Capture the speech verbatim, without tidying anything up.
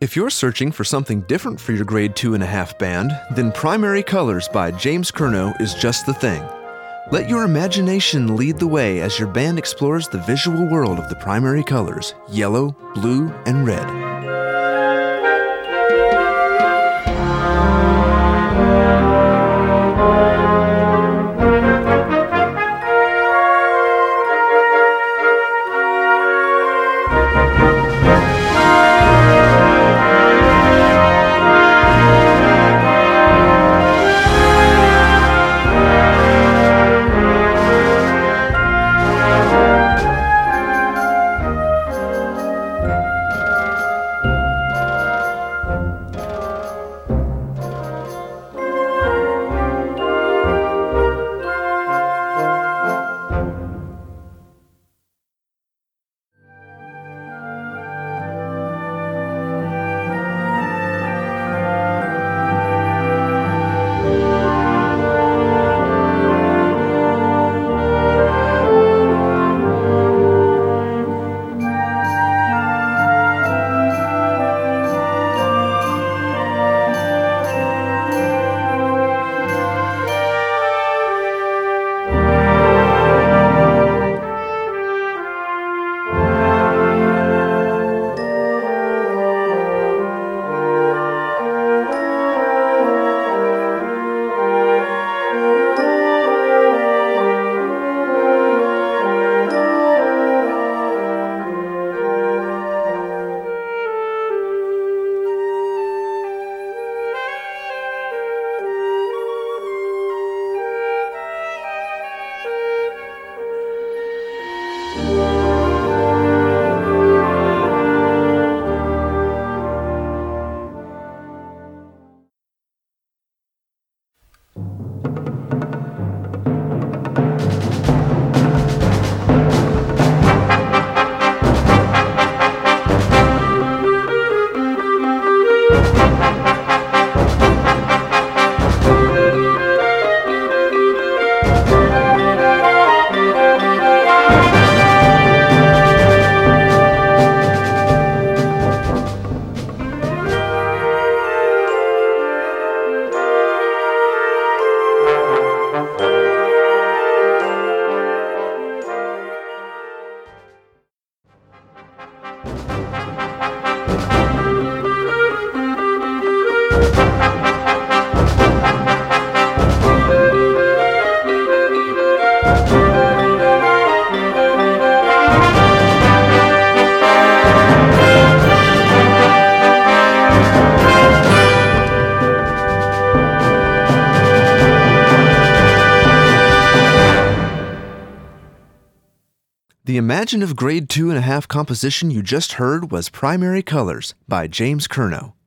If you're searching for something different for your grade two and a half band, then Primary Colors by James Curnow is just the thing. Let your imagination lead the way as your band explores the visual world of the primary colors, yellow, blue, and red. The imaginative grade two and a half composition you just heard was Primary Colors by James Curnow.